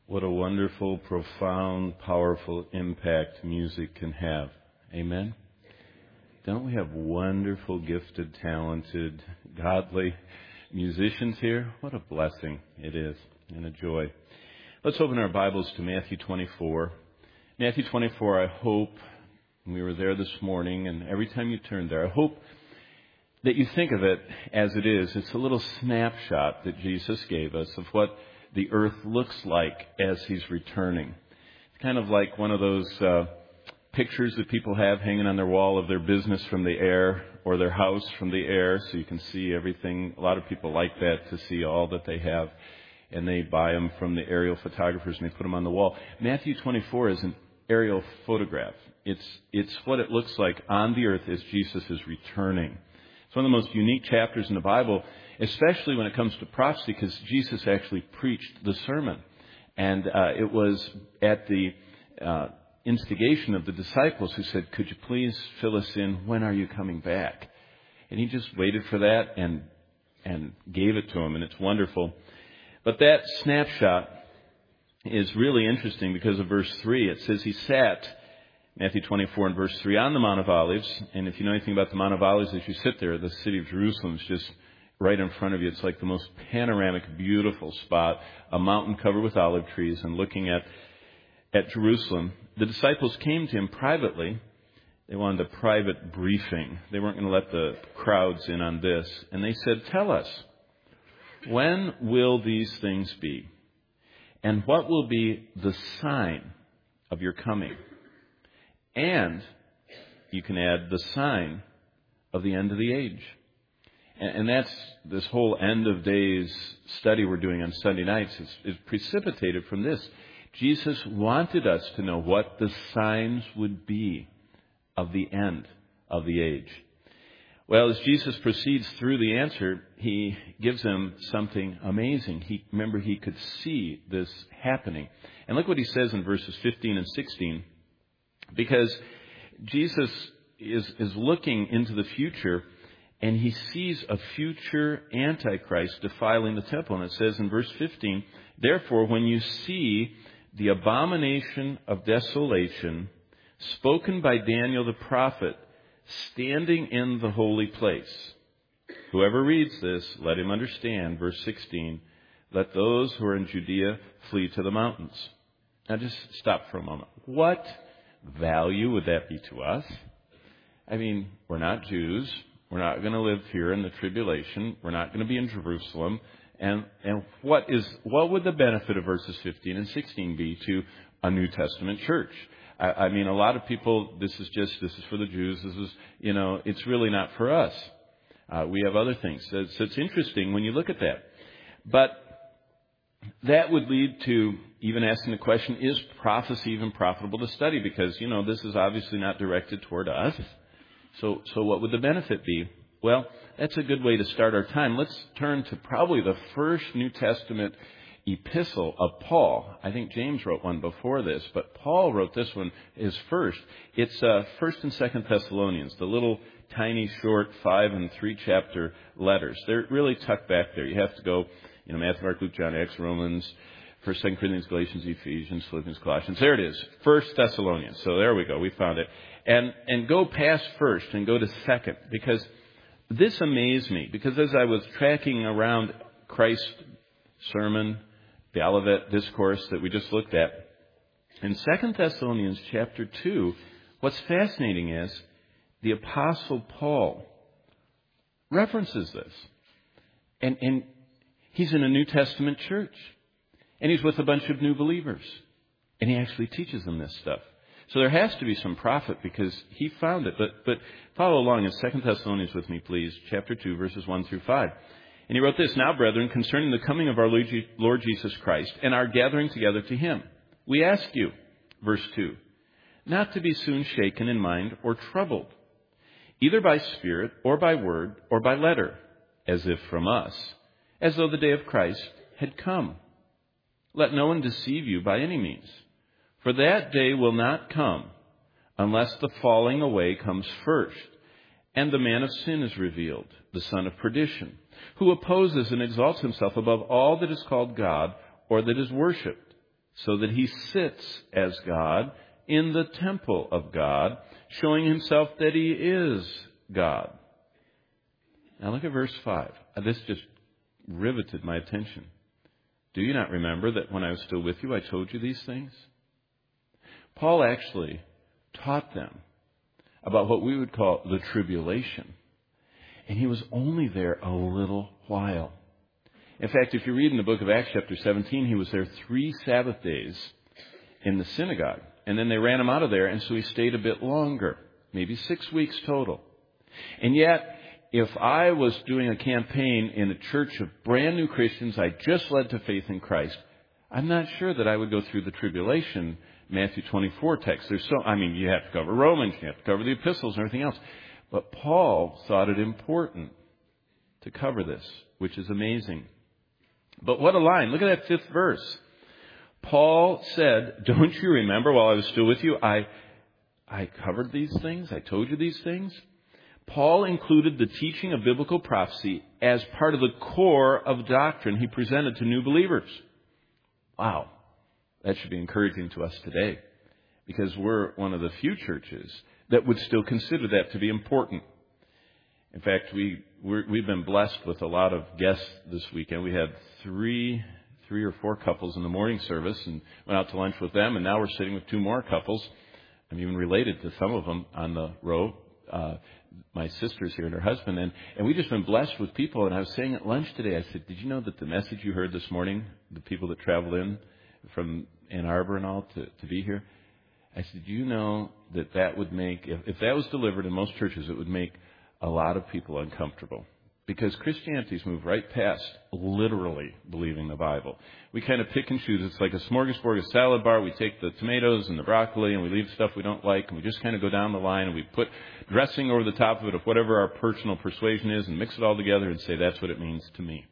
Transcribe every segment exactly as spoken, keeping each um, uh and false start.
What a wonderful, profound, powerful impact music can have. Amen? Don't we have wonderful, gifted, talented, godly musicians here? What a blessing it is and a joy. Let's open our Bibles to Matthew twenty-four. Matthew twenty-four, I hope, we were there this morning, and every time you turn there, I hope that you think of it as it is. It's a little snapshot that Jesus gave us of what the earth looks like as He's returning. It's kind of like one of those uh, pictures that people have hanging on their wall of their business from the air or their house from the air, so you can see everything. A lot of people like that, to see all that they have, and they buy them from the aerial photographers and they put them on the wall. Matthew twenty-four is an aerial photograph. It's it's what it looks like on the earth as Jesus is returning. It's one of the most unique chapters in the Bible, especially when it comes to prophecy, because Jesus actually preached the sermon. And uh, it was at the uh, instigation of the disciples who said, "Could you please fill us in? When are you coming back?" And He just waited for that and and gave it to them, and it's wonderful. But that snapshot is really interesting because of verse three. It says He sat, Matthew twenty-four and verse three, on the Mount of Olives. And if you know anything about the Mount of Olives, as you sit there, the city of Jerusalem is just right in front of you. It's like the most panoramic, beautiful spot, a mountain covered with olive trees, and looking at, at Jerusalem. The disciples came to Him privately. They wanted a private briefing. They weren't going to let the crowds in on this. And they said, "Tell us, when will these things be? And what will be the sign of your coming? And," you can add, "the sign of the end of the age." And that's this whole end of days study we're doing on Sunday nights is, is precipitated from this. Jesus wanted us to know what the signs would be of the end of the age. Well, as Jesus proceeds through the answer, He gives them something amazing. He, remember, He could see this happening. And look what He says in verses fifteen and sixteen. Because Jesus is, is looking into the future, and He sees a future Antichrist defiling the temple. And it says in verse fifteen, "Therefore, when you see the abomination of desolation spoken by Daniel the prophet standing in the holy place." Whoever reads this, let him understand. Verse sixteen, "Let those who are in Judea flee to the mountains." Now just stop for a moment. What value would that be to us? I mean, we're not Jews. We're not going to live here in the tribulation. We're not going to be in Jerusalem. And and what is what would the benefit of verses fifteen and sixteen be to a New Testament church? I, I mean, a lot of people, this is just, this is for the Jews. This is, you know, it's really not for us. Uh, we have other things. So it's, it's interesting when you look at that. But that would lead to even asking the question, is prophecy even profitable to study? Because, you know, this is obviously not directed toward us. So, so what would the benefit be? Well, that's a good way to start our time. Let's turn to probably the first New Testament epistle of Paul. I think James wrote one before this, but Paul wrote this one is first. It's uh, First and Second Thessalonians, the little tiny, short five and three chapter letters. They're really tucked back there. You have to go, you know, Matthew, Mark, Luke, John, Acts, Romans, First, Second Corinthians, Galatians, Ephesians, Philippians, Colossians. There it is, First Thessalonians. So there we go. We found it. And and go past first and go to second, because this amazed me. Because as I was tracking around Christ's sermon, the Olivet Discourse that we just looked at, in Second Thessalonians chapter two, what's fascinating is the Apostle Paul references this. And, and he's in a New Testament church. And he's with a bunch of new believers. And he actually teaches them this stuff. So there has to be some profit because he found it. But but follow along in Second Thessalonians with me, please, chapter two, verses one through five. And he wrote this, "Now, brethren, concerning the coming of our Lord Jesus Christ and our gathering together to Him, we ask you," verse two, "not to be soon shaken in mind or troubled, either by spirit or by word or by letter, as if from us, as though the day of Christ had come. Let no one deceive you by any means. For that day will not come unless the falling away comes first, and the man of sin is revealed, the son of perdition, who opposes and exalts himself above all that is called God or that is worshipped, so that he sits as God in the temple of God, showing himself that he is God. Now look at verse five. This just riveted my attention. Do you not remember that when I was still with you, I told you these things? Paul actually taught them about what we would call the tribulation. And he was only there a little while. In fact, if you read in the book of Acts chapter seventeen, he was there three Sabbath days in the synagogue. And then they ran him out of there, and so he stayed a bit longer, maybe six weeks total. And yet, if I was doing a campaign in a church of brand new Christians I just led to faith in Christ, I'm not sure that I would go through the tribulation Matthew twenty-four text. There's so, I mean, you have to cover Romans, you have to cover the epistles and everything else. But Paul thought it important to cover this, which is amazing. But what a line. Look at that fifth verse. Paul said, don't you remember while I was still with you, I, I covered these things? I told you these things? Paul included the teaching of biblical prophecy as part of the core of doctrine he presented to new believers. Wow. That should be encouraging to us today, because we're one of the few churches that would still consider that to be important. In fact, we, we're, we've been blessed with a lot of guests this weekend. We had three, three or four couples in the morning service and went out to lunch with them, and now we're sitting with two more couples. I'm even related to some of them on the row. Uh, my sister's here and her husband, and, and we've just been blessed with people. And I was saying at lunch today, I said, did you know that the message you heard this morning, the people that traveled in from Ann Arbor and all to, to be here, I said, do you know that that would make, if, if that was delivered in most churches, it would make a lot of people uncomfortable. Because Christianity's moved right past literally believing the Bible. We kind of pick and choose. It's like a smorgasbord, a salad bar. We take the tomatoes and the broccoli and we leave stuff we don't like, and we just kind of go down the line and we put dressing over the top of it of whatever our personal persuasion is and mix it all together and say that's what it means to me.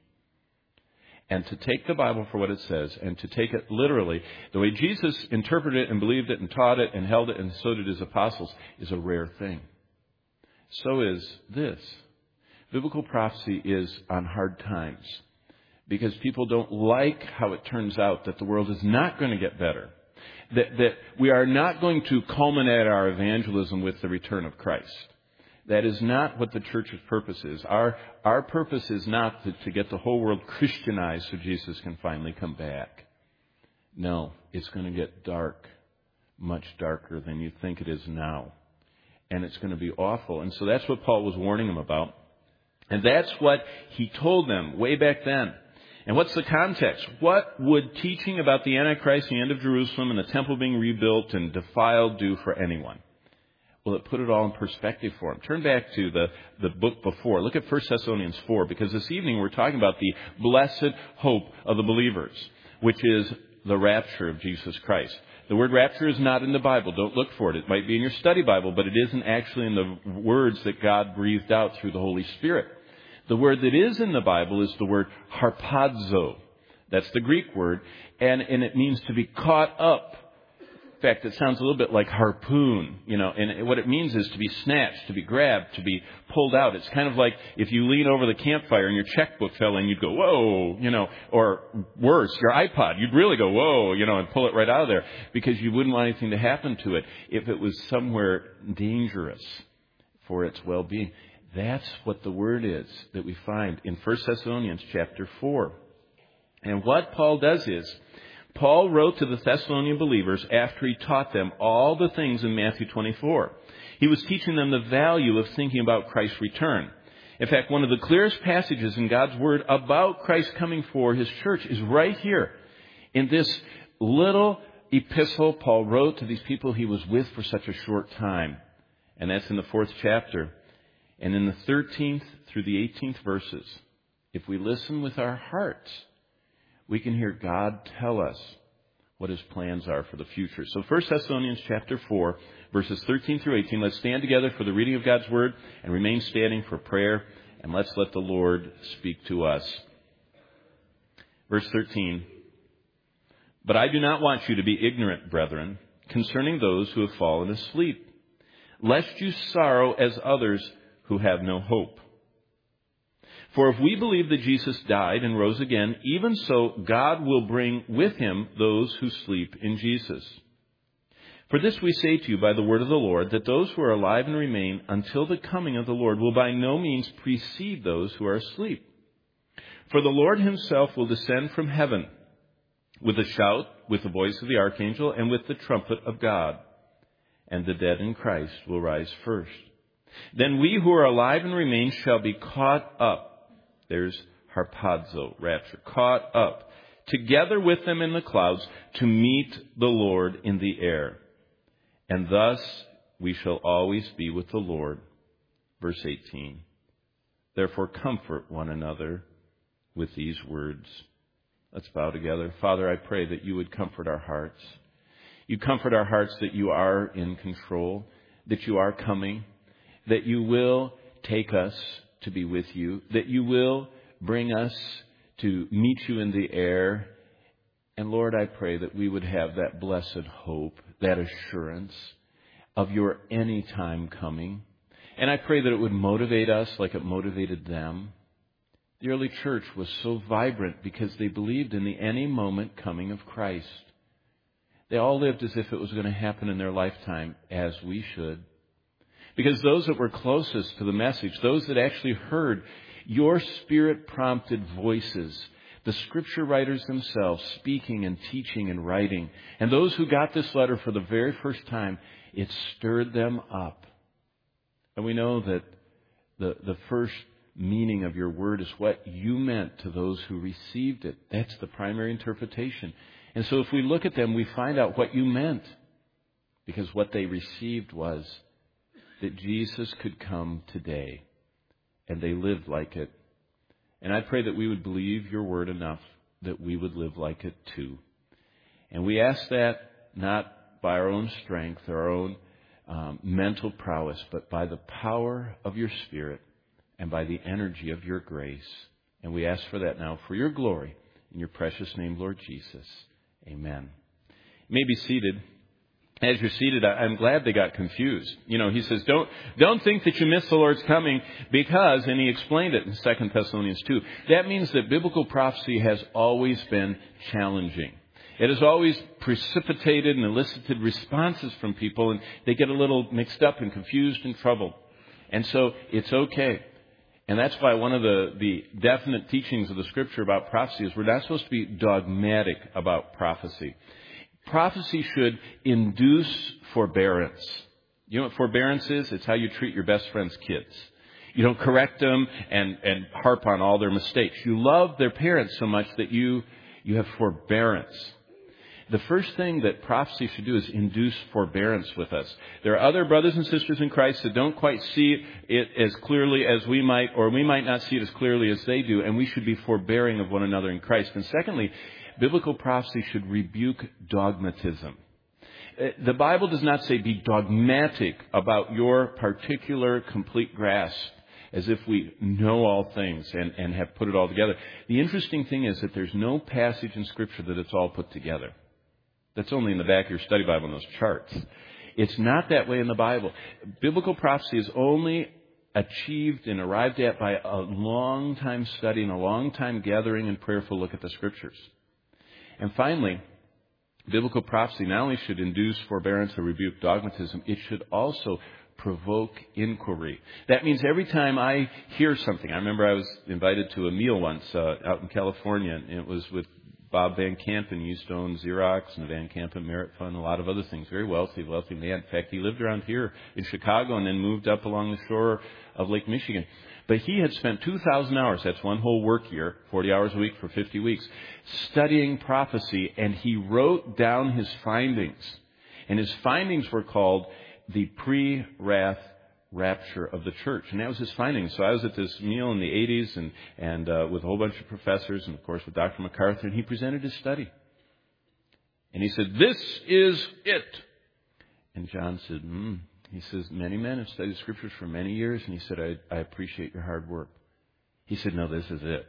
And to take the Bible for what it says and to take it literally, the way Jesus interpreted it and believed it and taught it and held it, and so did his apostles, is a rare thing. So is this. Biblical prophecy is on hard times because people don't like how it turns out that the world is not going to get better, that, that we are not going to culminate our evangelism with the return of Christ. That is not what the church's purpose is. Our, our purpose is not to, to get the whole world Christianized so Jesus can finally come back. No, it's going to get dark, much darker than you think it is now. And it's going to be awful. And so that's what Paul was warning them about. And that's what he told them way back then. And what's the context? What would teaching about the Antichrist, the end of Jerusalem, and the temple being rebuilt and defiled do for anyone? Well, it put it all in perspective for him. Turn back to the, the book before. Look at First Thessalonians four, because this evening we're talking about the blessed hope of the believers, which is the rapture of Jesus Christ. The word rapture is not in the Bible. Don't look for it. It might be in your study Bible, but it isn't actually in the words that God breathed out through the Holy Spirit. The word that is in the Bible is the word harpazo. That's the Greek word, and, and it means to be caught up. In fact, it sounds a little bit like harpoon, you know, and what it means is to be snatched, to be grabbed, to be pulled out. It's kind of like if you lean over the campfire and your checkbook fell in, you'd go, whoa, you know, or worse, your iPod, you'd really go, whoa, you know, and pull it right out of there because you wouldn't want anything to happen to it if it was somewhere dangerous for its well-being. That's what the word is that we find in First Thessalonians chapter four. And what Paul does is, Paul wrote to the Thessalonian believers after he taught them all the things in Matthew twenty-four. He was teaching them the value of thinking about Christ's return. In fact, one of the clearest passages in God's Word about Christ coming for His church is right here in this little epistle Paul wrote to these people he was with for such a short time. And that's in the fourth chapter. And in the thirteenth through the eighteenth verses, if we listen with our hearts, we can hear God tell us what His plans are for the future. So First Thessalonians chapter four, verses thirteen through eighteen. Let's stand together for the reading of God's Word and remain standing for prayer. And let's let the Lord speak to us. Verse thirteen. But I do not want you to be ignorant, brethren, concerning those who have fallen asleep, lest you sorrow as others who have no hope. For if we believe that Jesus died and rose again, even so God will bring with him those who sleep in Jesus. For this we say to you by the word of the Lord, that those who are alive and remain until the coming of the Lord will by no means precede those who are asleep. For the Lord himself will descend from heaven with a shout, with the voice of the archangel, and with the trumpet of God. And the dead in Christ will rise first. Then we who are alive and remain shall be caught up. There's harpazo, rapture, caught up together with them in the clouds to meet the Lord in the air. And thus we shall always be with the Lord. Verse eighteen. Therefore comfort one another with these words. Let's bow together. Father, I pray that you would comfort our hearts. You comfort our hearts that you are in control, that you are coming, that you will take us to be with you, that you will bring us to meet you in the air. And Lord, I pray that we would have that blessed hope, that assurance of your anytime coming. And I pray that it would motivate us like it motivated them. The early church was so vibrant because they believed in the any moment coming of Christ. They all lived as if it was going to happen in their lifetime, as we should. Because those that were closest to the message, those that actually heard your Spirit-prompted voices, the Scripture writers themselves speaking and teaching and writing, and those who got this letter for the very first time, it stirred them up. And we know that the, the first meaning of your word is what you meant to those who received it. That's the primary interpretation. And so if we look at them, we find out what you meant. Because what they received was that Jesus could come today. And they lived like it. And I pray that we would believe your word enough that we would live like it too. And we ask that not by our own strength or our own um, mental prowess, but by the power of your Spirit and by the energy of your grace. And we ask for that now for your glory. In your precious name, Lord Jesus. Amen. You may be seated. As you're seated, I'm glad they got confused. You know, he says, don't, don't think that you miss the Lord's coming because, and he explained it in Second Thessalonians two, that means that biblical prophecy has always been challenging. It has always precipitated and elicited responses from people, and they get a little mixed up and confused and troubled. And so it's okay. And that's why one of the, the definite teachings of the Scripture about prophecy is we're not supposed to be dogmatic about prophecy. Prophecy should induce forbearance. You know what forbearance is? It's how you treat your best friend's kids. You don't correct them and, and harp on all their mistakes. You love their parents so much that you, you have forbearance. The first thing that prophecy should do is induce forbearance with us. There are other brothers and sisters in Christ that don't quite see it as clearly as we might, or we might not see it as clearly as they do, and we should be forbearing of one another in Christ. And secondly, biblical prophecy should rebuke dogmatism. The Bible does not say be dogmatic about your particular complete grasp as if we know all things and, and have put it all together. The interesting thing is that there's no passage in Scripture that it's all put together. That's only in the back of your study Bible in those charts. It's not that way in the Bible. Biblical prophecy is only achieved and arrived at by a long time study and a long time gathering and prayerful look at the Scriptures. And finally, biblical prophecy not only should induce forbearance or rebuke dogmatism, it should also provoke inquiry. That means every time I hear something, I remember I was invited to a meal once uh, out in California, and it was with Bob Van Kampen. He used to own Xerox and the Van Kampen Merit Fund, a lot of other things. Very wealthy, wealthy man. In fact, he lived around here in Chicago and then moved up along the shore of Lake Michigan. But he had spent two thousand hours, that's one whole work year, forty hours a week for fifty weeks, studying prophecy, and he wrote down his findings. And his findings were called the pre-wrath rapture of the church. And that was his findings. So I was at this meal in the eighties and, and uh, with a whole bunch of professors and, of course, with Doctor MacArthur, and he presented his study. And he said, "This is it." And John said, hmm. He says, "Many men have studied Scriptures for many years." And he said, I, I appreciate your hard work. He said, "No, this is it."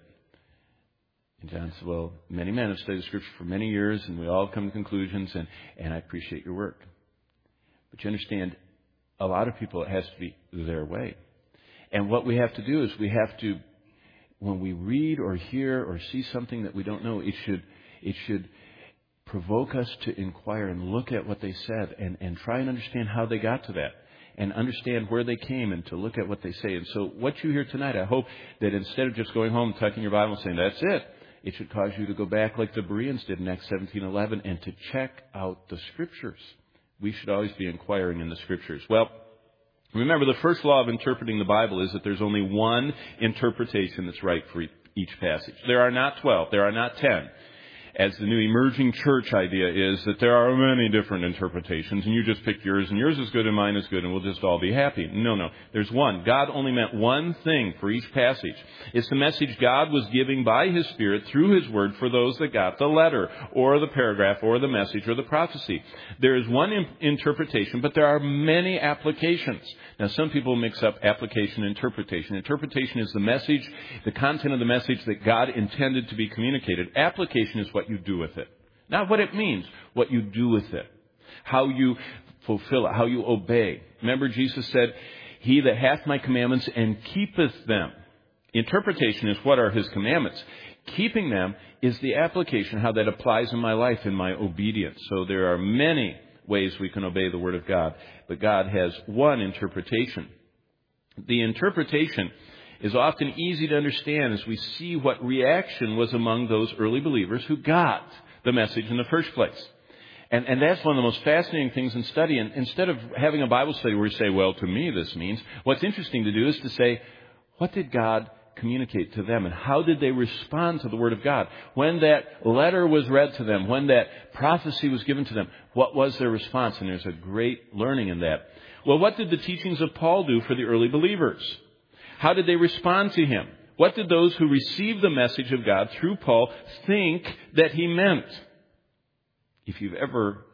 And John said, "Well, many men have studied Scripture for many years, and we all come to conclusions, and, and I appreciate your work. But you understand, a lot of people, it has to be their way. And what we have to do is we have to when we read or hear or see something that we don't know, it should it should provoke us to inquire and look at what they said and, and try and understand how they got to that and understand where they came and to look at what they say. And so what you hear tonight, I hope that instead of just going home, tucking your Bible and saying, that's it, it should cause you to go back like the Bereans did in Acts seventeen eleven and to check out the Scriptures. We should always be inquiring in the Scriptures. Well, remember, the first law of interpreting the Bible is that there's only one interpretation that's right for each passage. There are not twelve. There are not ten. As the new emerging church idea is that there are many different interpretations, and you just pick yours, and yours is good and mine is good, and we'll just all be happy. No, no. There's one. God only meant one thing for each passage. It's the message God was giving by His Spirit through His Word for those that got the letter, or the paragraph, or the message, or the prophecy. There is one in- interpretation, but there are many applications. Now, some people mix up application and interpretation. Interpretation is the message, the content of the message that God intended to be communicated. Application is what you do with it. Not what it means, what you do with it. How you fulfill it, how you obey. Remember, Jesus said, he that hath my commandments and keepeth them. Interpretation is what are His commandments. Keeping them is the application, how that applies in my life, in my obedience. So there are many ways we can obey the Word of God, but God has one interpretation. The interpretation is often easy to understand as we see what reaction was among those early believers who got the message in the first place. And, and that's one of the most fascinating things in study. And instead of having a Bible study where you say, well, to me this means, what's interesting to do is to say, what did God communicate to them, and how did they respond to the Word of God? When that letter was read to them, when that prophecy was given to them, what was their response? And there's a great learning in that. Well, what did the teachings of Paul do for the early believers? How did they respond to him? What did those who received the message of God through Paul think that he meant? If you've ever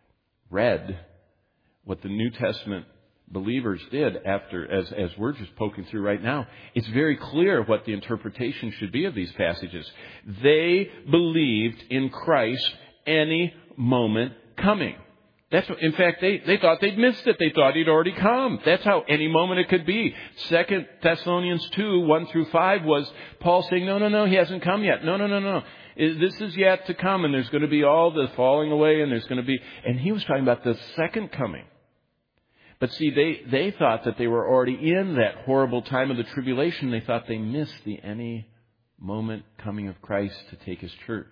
read what the New Testament believers did after, as, as we're just poking through right now, it's very clear what the interpretation should be of these passages. They believed in Christ any moment coming. That's what, in fact, they, they thought they'd missed it. They thought He'd already come. That's how any moment it could be. Second Thessalonians two, one through five was Paul saying, no, no, no, He hasn't come yet. No, no, no, no. This is yet to come, and there's going to be all the falling away, and there's going to be, and he was talking about the second coming. But see, they, they thought that they were already in that horrible time of the tribulation. They thought they missed the any moment coming of Christ to take His church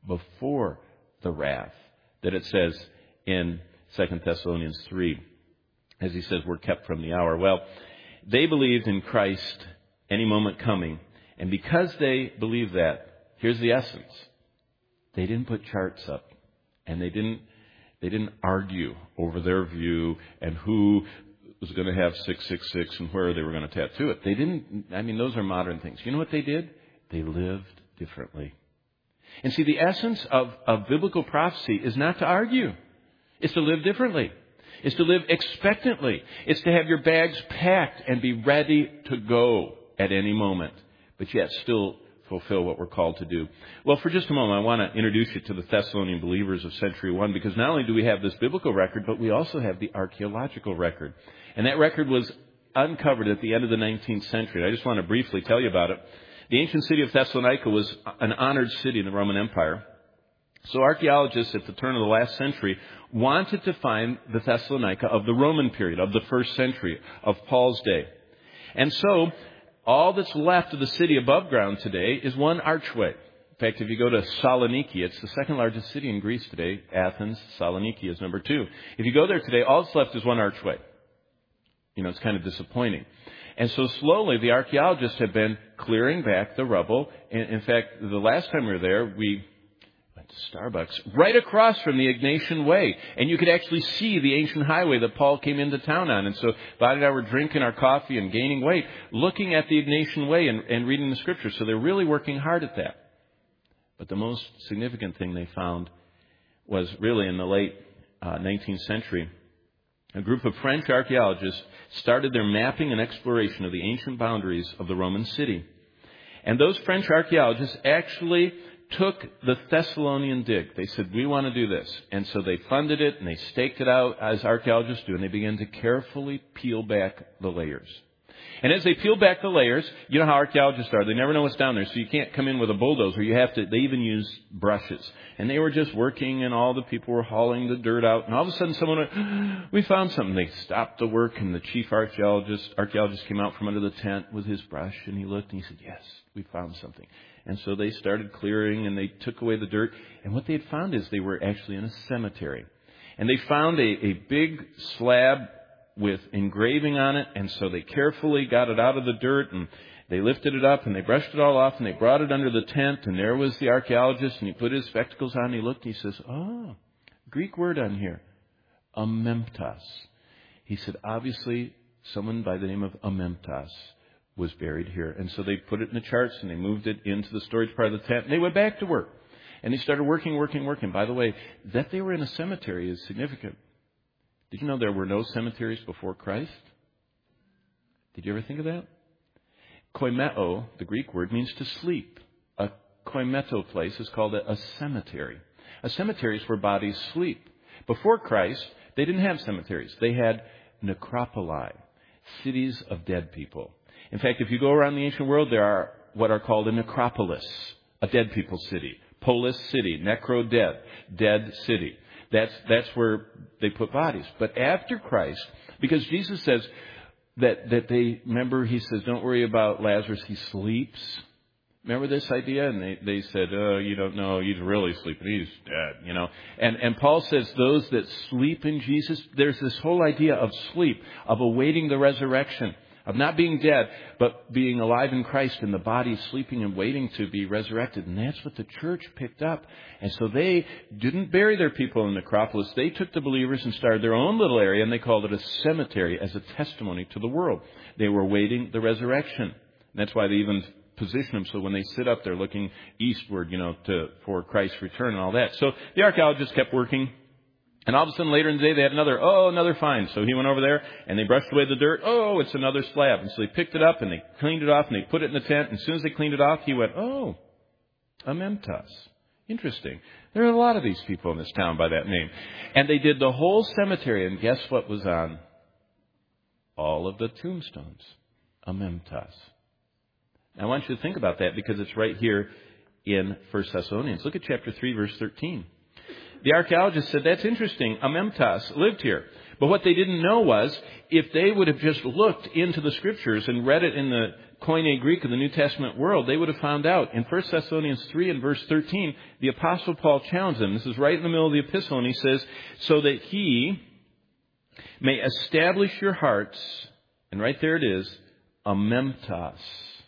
before the wrath that it says in Second Thessalonians three, as he says, we're kept from the hour. Well, they believed in Christ any moment coming. And because they believed that, here's the essence. They didn't put charts up, and they didn't They didn't argue over their view and who was going to have six six six and where they were going to tattoo it. They didn't, I mean, those are modern things. You know what they did? They lived differently. And see, the essence of, of biblical prophecy is not to argue. It's to live differently. It's to live expectantly. It's to have your bags packed and be ready to go at any moment, but yet still fulfill what we're called to do. Well, for just a moment, I want to introduce you to the Thessalonian believers of Century One, because not only do we have this biblical record, but we also have the archaeological record. And that record was uncovered at the end of the nineteenth century. I just want to briefly tell you about it. The ancient city of Thessalonica was an honored city in the Roman Empire. So archaeologists at the turn of the last century wanted to find the Thessalonica of the Roman period, of the first century, of Paul's day. And so all that's left of the city above ground today is one archway. In fact, if you go to Saloniki, it's the second largest city in Greece today. Athens, Saloniki is number two. If you go there today, all that's left is one archway. You know, it's kind of disappointing. And so slowly, the archaeologists have been clearing back the rubble. In, in fact, the last time we were there, we went to Starbucks right across from the Ignatian Way. And you could actually see the ancient highway that Paul came into town on. And so Bonnie and I were drinking our coffee and gaining weight, looking at the Ignatian Way and, and reading the Scriptures. So they're really working hard at that. But the most significant thing they found was really in the late uh, nineteenth century. A group of French archaeologists started their mapping and exploration of the ancient boundaries of the Roman city. And those French archaeologists actually took the Thessalonian dig. They said, we want to do this. And so they funded it and they staked it out as archaeologists do. And they began to carefully peel back the layers. And as they peeled back the layers, you know how archaeologists are. They never know what's down there, so you can't come in with a bulldozer. You have to, they even use brushes. And they were just working, and all the people were hauling the dirt out. And all of a sudden someone went, we found something. They stopped the work, and the chief archaeologist, archaeologist came out from under the tent with his brush, and he looked, and he said, yes, we found something. And so they started clearing, and they took away the dirt. And what they had found is they were actually in a cemetery. And they found a, a big slab with engraving on it, and so they carefully got it out of the dirt, and they lifted it up, and they brushed it all off, and they brought it under the tent, and there was the archaeologist, and he put his spectacles on, and he looked, and he says, oh, Greek word on here, amemptos. He said, obviously, someone by the name of Amemptos was buried here. And so they put it in the charts, and they moved it into the storage part of the tent, and they went back to work. And they started working, working, working. By the way, that they were in a cemetery is significant. Did you know there were no cemeteries before Christ? Did you ever think of that? Koimeo, the Greek word, means to sleep. A koimeto place is called a, a cemetery. A cemetery is where bodies sleep. Before Christ, they didn't have cemeteries. They had necropoli, cities of dead people. In fact, if you go around the ancient world, there are what are called a necropolis, a dead people city. Polis city, necro dead, dead city. That's, that's where they put bodies. But after Christ, because Jesus says that, that they, remember, he says, don't worry about Lazarus, he sleeps. Remember this idea? And they, they said, oh, you don't know, he's really sleeping, he's dead, you know. And, and Paul says those that sleep in Jesus, there's this whole idea of sleep, of awaiting the resurrection. Of not being dead, but being alive in Christ and the body sleeping and waiting to be resurrected. And that's what the church picked up. And so they didn't bury their people in the necropolis. They took the believers and started their own little area, and they called it a cemetery as a testimony to the world. They were awaiting the resurrection. And that's why they even position them so when they sit up, they're looking eastward, you know, to for Christ's return and all that. So the archaeologists kept working. And all of a sudden, later in the day, they had another, oh, another find. So he went over there, and they brushed away the dirt. Oh, it's another slab. And so they picked it up, and they cleaned it off, and they put it in the tent. And as soon as they cleaned it off, he went, oh, Amemptos. Interesting. There are a lot of these people in this town by that name. And they did the whole cemetery, and guess what was on all of the tombstones? Amemptos. Now, I want you to think about that, because it's right here in First Thessalonians. Look at chapter three, verse thirteen. The archaeologists said, that's interesting. Amemptos lived here. But what they didn't know was, if they would have just looked into the Scriptures and read it in the Koine Greek of the New Testament world, they would have found out. In First Thessalonians three and verse thirteen, the Apostle Paul challenged them. This is right in the middle of the epistle, and he says, so that he may establish your hearts, and right there it is, amemptos.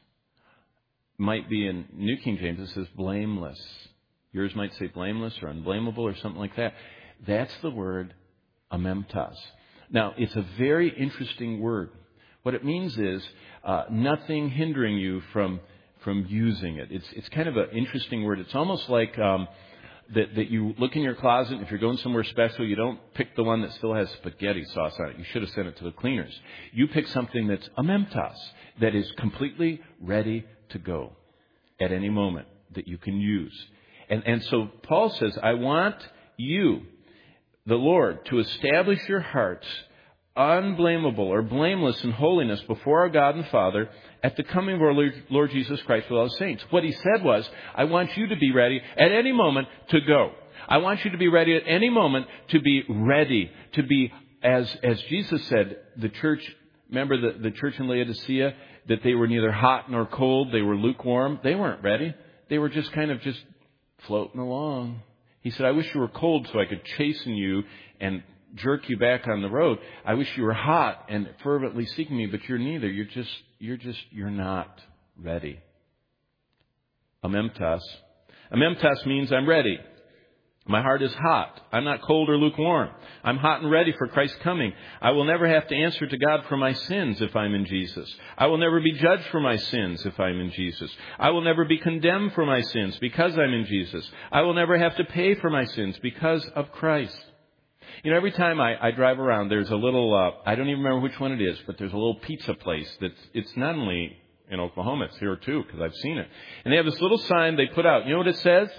Might be in New King James, it says blameless. Yours might say blameless or unblameable or something like that. That's the word amemptos. Now, it's a very interesting word. What it means is uh, nothing hindering you from from using it. It's it's kind of an interesting word. It's almost like um, that, that you look in your closet, and if you're going somewhere special, you don't pick the one that still has spaghetti sauce on it. You should have sent it to the cleaners. You pick something that's amemptos, that is completely ready to go at any moment, that you can use. And, and so Paul says, I want you, the Lord, to establish your hearts unblameable or blameless in holiness before our God and Father at the coming of our Lord Jesus Christ with all the saints. What he said was, I want you to be ready at any moment to go. I want you to be ready at any moment to be ready, to be, as, as Jesus said, the church, remember the, the church in Laodicea, that they were neither hot nor cold, they were lukewarm. They weren't ready. They were just kind of just floating along. He said, I wish you were cold so I could chasten you and jerk you back on the road. I wish you were hot and fervently seeking me, but you're neither. You're just, you're just, you're not ready. Amemptos. Amemptos means I'm ready. My heart is hot. I'm not cold or lukewarm. I'm hot and ready for Christ's coming. I will never have to answer to God for my sins if I'm in Jesus. I will never be judged for my sins if I'm in Jesus. I will never be condemned for my sins because I'm in Jesus. I will never have to pay for my sins because of Christ. You know, every time I, I drive around, there's a little, uh, I don't even remember which one it is, but there's a little pizza place that's, it's not only in Oklahoma, it's here too, because I've seen it. And they have this little sign they put out. You know what it says?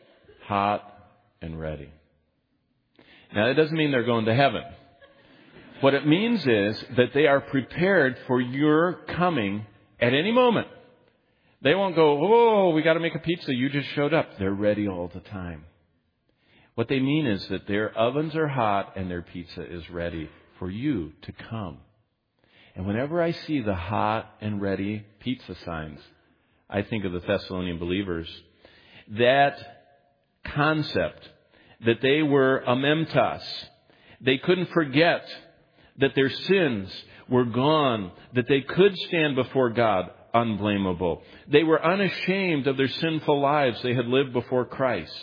Hot and ready. Now, that doesn't mean they're going to heaven. What it means is that they are prepared for your coming at any moment. They won't go, oh, we got to make a pizza. You just showed up. They're ready all the time. What they mean is that their ovens are hot and their pizza is ready for you to come. And whenever I see the hot and ready pizza signs, I think of the Thessalonian believers. That concept that they were amemtos. They couldn't forget that their sins were gone, that they could stand before God unblameable. They were unashamed of their sinful lives they had lived before Christ.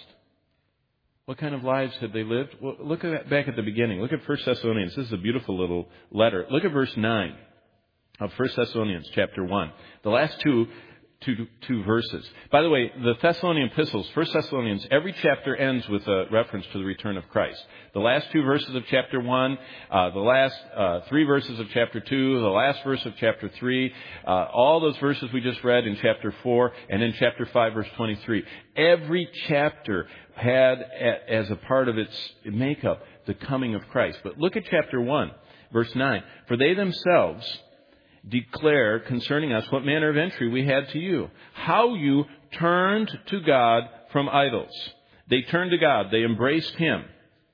What kind of lives had they lived? Well, look at back at the beginning. Look at First Thessalonians. This is a beautiful little letter. Look at verse nine of First Thessalonians chapter one. The last two Two, two verses. By the way, the Thessalonian epistles, First Thessalonians, every chapter ends with a reference to the return of Christ. The last two verses of chapter one, uh, the last uh, three verses of chapter two, the last verse of chapter three, uh, all those verses we just read in chapter four, and in chapter five, verse twenty-three. Every chapter had, a, as a part of its makeup, the coming of Christ. But look at chapter one, verse nine. For they themselves declare concerning us what manner of entry we had to you, how you turned to God from idols. They turned to God. They embraced Him.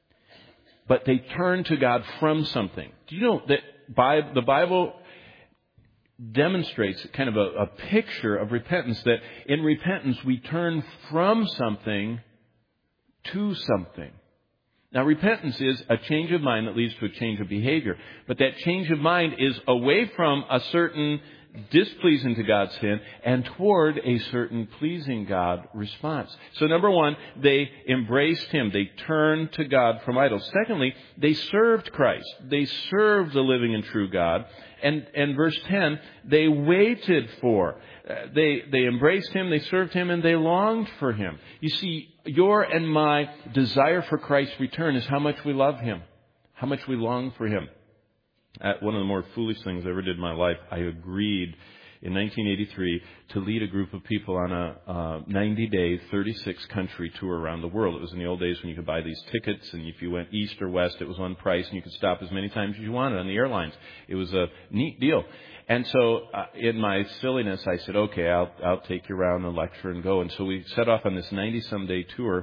But they turned to God from something. Do you know that by the Bible demonstrates kind of a, a picture of repentance, that in repentance we turn from something to something. Now, repentance is a change of mind that leads to a change of behavior. But that change of mind is away from a certain displeasing to God sin and toward a certain pleasing God response. So, number one, they embraced Him. They turned to God from idols. Secondly, they served Christ. They served the living and true God. And, and verse ten, they waited for. Uh, they, they embraced Him, they served Him, and they longed for Him. You see, your and my desire for Christ's return is how much we love Him, how much we long for Him. Uh, one of the more foolish things I ever did in my life, I agreed in nineteen eighty-three to lead a group of people on a ninety-day, thirty-six country tour around the world. It was in the old days when you could buy these tickets, and if you went east or west, it was one price, and you could stop as many times as you wanted on the airlines. It was a neat deal. And so uh, in my silliness, I said, okay, I'll, I'll take you around and lecture and go. And so we set off on this ninety-some day tour.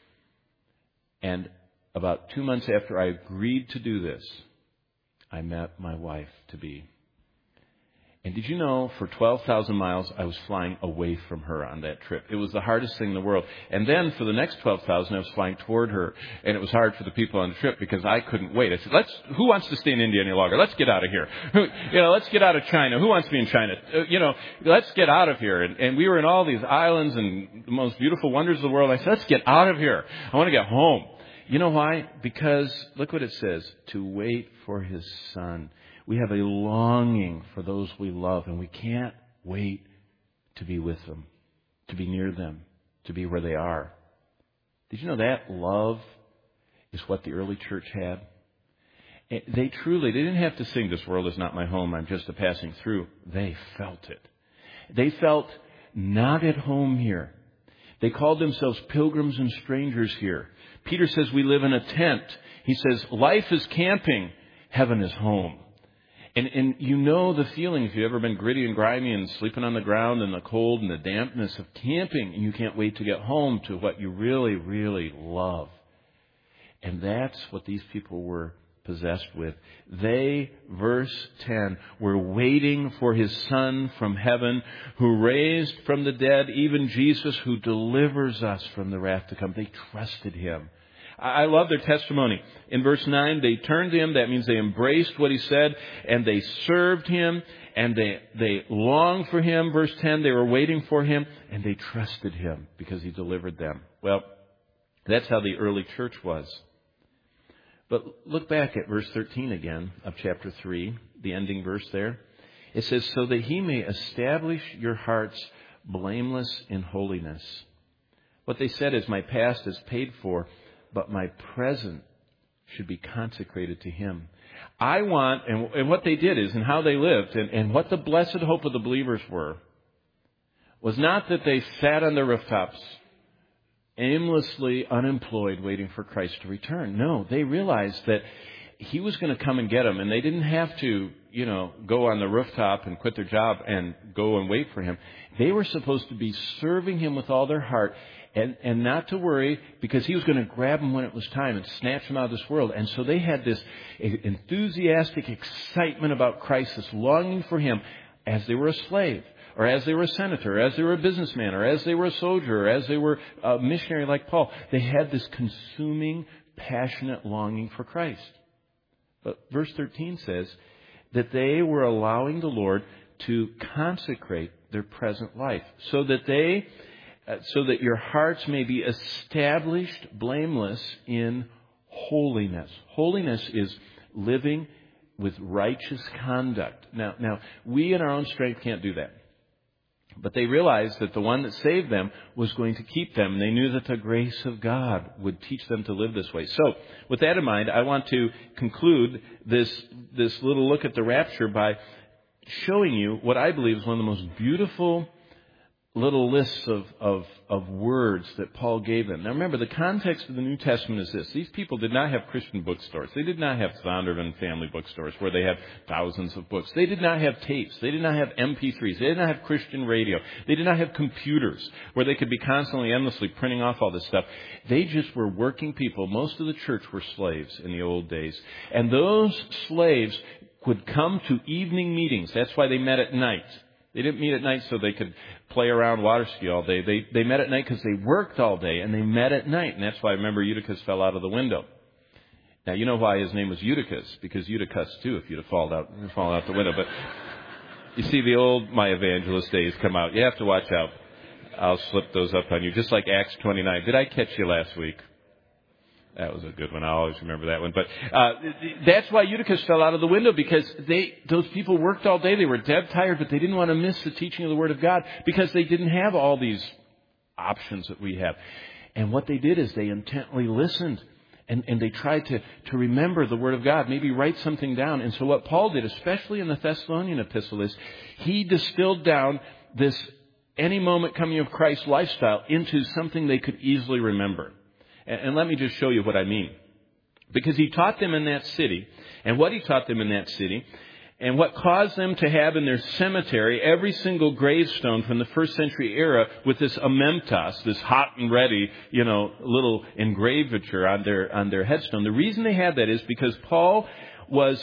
And about two months after I agreed to do this, I met my wife-to-be. And did you know, for twelve thousand miles, I was flying away from her on that trip. It was the hardest thing in the world. And then for the next twelve thousand, I was flying toward her. And it was hard for the people on the trip because I couldn't wait. I said, let's, who wants to stay in India any longer? Let's get out of here. You know, let's get out of China. Who wants to be in China? Uh, you know, let's get out of here. And, and we were in all these islands and the most beautiful wonders of the world. I said, let's get out of here. I want to get home. You know why? Because look what it says, to wait for His Son. We have a longing for those we love, and we can't wait to be with them, to be near them, to be where they are. Did you know that love is what the early church had? They truly, they didn't have to sing, this world is not my home, I'm just a passing through. They felt it. They felt not at home here. They called themselves pilgrims and strangers here. Peter says we live in a tent. He says life is camping, heaven is home. And, and you know the feeling if you've ever been gritty and grimy and sleeping on the ground in the cold and the dampness of camping, and you can't wait to get home to what you really, really love. And that's what these people were possessed with. They, verse ten, were waiting for His Son from heaven, who raised from the dead, even Jesus, who delivers us from the wrath to come. They trusted Him. I love their testimony. In verse nine, they turned to Him. That means they embraced what He said, and they served Him, and they, they longed for Him. Verse ten, they were waiting for Him, and they trusted Him because He delivered them. Well, that's how the early church was. But look back at verse thirteen again of chapter three, the ending verse there. It says, so that He may establish your hearts blameless in holiness. What they said is, my past is paid for, but my present should be consecrated to Him. I want, and, and what they did is, and how they lived, and, and what the blessed hope of the believers were, was not that they sat on the rooftops, aimlessly unemployed, waiting for Christ to return. No, they realized that he was going to come and get them, and they didn't have to, you know, go on the rooftop and quit their job and go and wait for him. They were supposed to be serving him with all their heart and, and not to worry, because he was going to grab them when it was time and snatch them out of this world. And so they had this enthusiastic excitement about Christ, this longing for him as they were a slave, or as they were a senator, or as they were a businessman, or as they were a soldier, or as they were a missionary like Paul. They had this consuming, passionate longing for Christ. But verse thirteen says that they were allowing the Lord to consecrate their present life, so that they, uh, so that your hearts may be established blameless in holiness. Holiness is living with righteous conduct. Now, now we in our own strength can't do that. But they realized that the one that saved them was going to keep them. They knew that the grace of God would teach them to live this way. So, with that in mind, I want to conclude this, this little look at the rapture by showing you what I believe is one of the most beautiful little lists of, of, of words that Paul gave them. Now remember, the context of the New Testament is this. These people did not have Christian bookstores. They did not have Zondervan family bookstores where they have thousands of books. They did not have tapes. They did not have M P threes. They did not have Christian radio. They did not have computers where they could be constantly, endlessly printing off all this stuff. They just were working people. Most of the church were slaves in the old days. And those slaves would come to evening meetings. That's why they met at night. They didn't meet at night so they could play around water ski all day. They they met at night because they worked all day, and they met at night. And that's why I remember Eutychus fell out of the window. Now, you know why his name was Eutychus, because you'd have cussed too if you'd have fallen out, fallen out the window. But you see, the old My Evangelist days come out. You have to watch out. I'll slip those up on you, just like Acts twenty-nine. Did I catch you last week? That was a good one. I always remember that one. But uh, that's why Eutychus fell out of the window, because they those people worked all day. They were dead tired, but they didn't want to miss the teaching of the Word of God because they didn't have all these options that we have. And what they did is they intently listened, and, and they tried to, to remember the Word of God, maybe write something down. And so what Paul did, especially in the Thessalonian epistle, is he distilled down this any moment coming of Christ lifestyle into something they could easily remember. And let me just show you what I mean. Because he taught them in that city, and what he taught them in that city, and what caused them to have in their cemetery every single gravestone from the first century era with this amemptos, this hot and ready, you know, little engravature on their on their headstone. The reason they had that is because Paul was,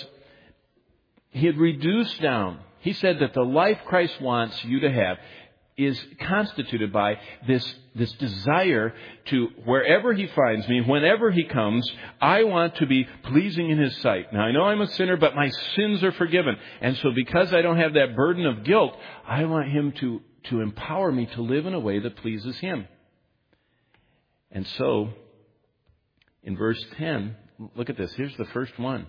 he had reduced down. He said that the life Christ wants you to have is constituted by this, this desire to, wherever he finds me, whenever he comes, I want to be pleasing in his sight. Now, I know I'm a sinner, but my sins are forgiven. And so because I don't have that burden of guilt, I want him to, to empower me to live in a way that pleases him. And so, in verse ten, look at this. Here's the first one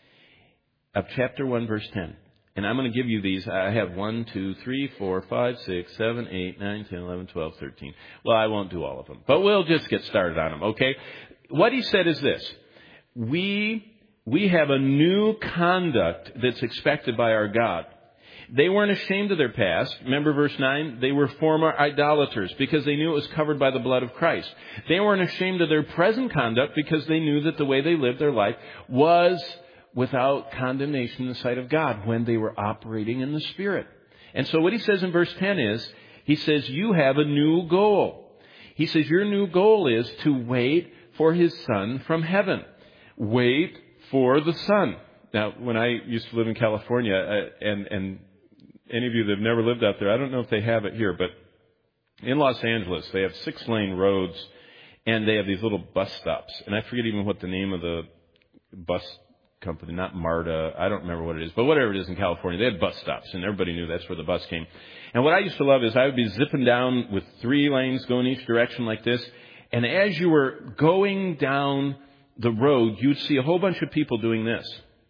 of chapter one, verse ten. And I'm going to give you these. I have one, two, three, four, five, six, seven, eight, nine, ten, eleven, twelve, thirteen. Well, I won't do all of them, but we'll just get started on them, okay? What he said is this. We, we have a new conduct that's expected by our God. They weren't ashamed of their past. Remember verse nine? They were former idolaters because they knew it was covered by the blood of Christ. They weren't ashamed of their present conduct because they knew that the way they lived their life was without condemnation in the sight of God when they were operating in the Spirit. And so what he says in verse ten is, he says, you have a new goal. He says, your new goal is to wait for his Son from heaven. Wait for the Son. Now, when I used to live in California, uh, and, and any of you that have never lived out there, I don't know if they have it here, but in Los Angeles, they have six-lane roads, and they have these little bus stops. And I forget even what the name of the bus company, not MARTA, I don't remember what it is, but whatever it is in California, they had bus stops, and everybody knew that's where the bus came. And what I used to love is I would be zipping down with three lanes going each direction like this, and as you were going down the road, you'd see a whole bunch of people doing this.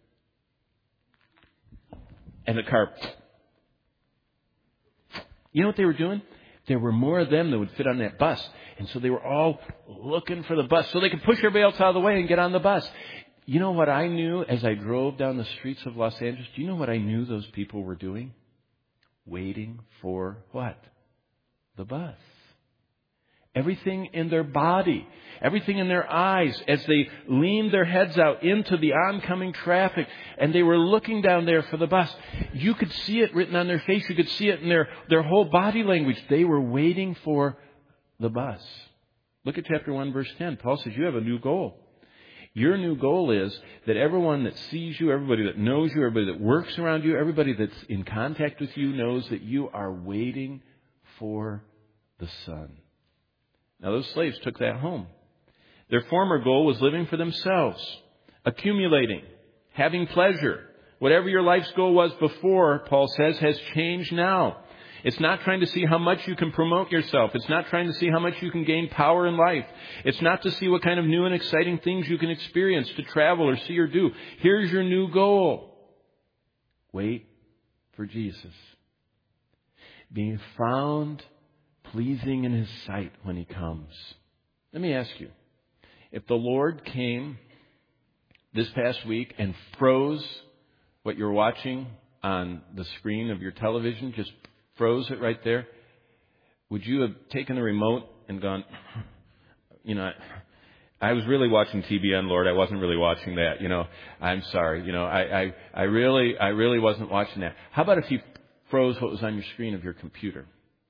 And the car, you know what they were doing? There were more of them that would fit on that bus, and so they were all looking for the bus so they could push everybody else out of the way and get on the bus. You know what I knew as I drove down the streets of Los Angeles? Do you know what I knew those people were doing? Waiting for what? The bus. everything in their body, everything in their eyes as they leaned their heads out into the oncoming traffic and they were looking down there for the bus. You could see it written on their face. You could see it in their, their whole body language. They were waiting for the bus. Look at chapter one, verse ten. Paul says, you have a new goal. Your new goal is that everyone that sees you, everybody that knows you, everybody that works around you, everybody that's in contact with you knows that you are waiting for the Son. Now, those slaves took that home. Their former goal was living for themselves, accumulating, having pleasure. Whatever your life's goal was before, Paul says, has changed now. It's not trying to see how much you can promote yourself. It's not trying to see how much you can gain power in life. It's not to see what kind of new and exciting things you can experience, to travel or see or do. Here's your new goal. Wait for Jesus. Being found pleasing in His sight when He comes. Let me ask you, if the Lord came this past week and froze what you're watching on the screen of your television, just froze it right there, would you have taken the remote and gone, you know, I was really watching T V N, Lord. I wasn't really watching that. You know, I'm sorry. You know, I, I, I really, I really wasn't watching that. How about if you froze what was on your screen of your computer?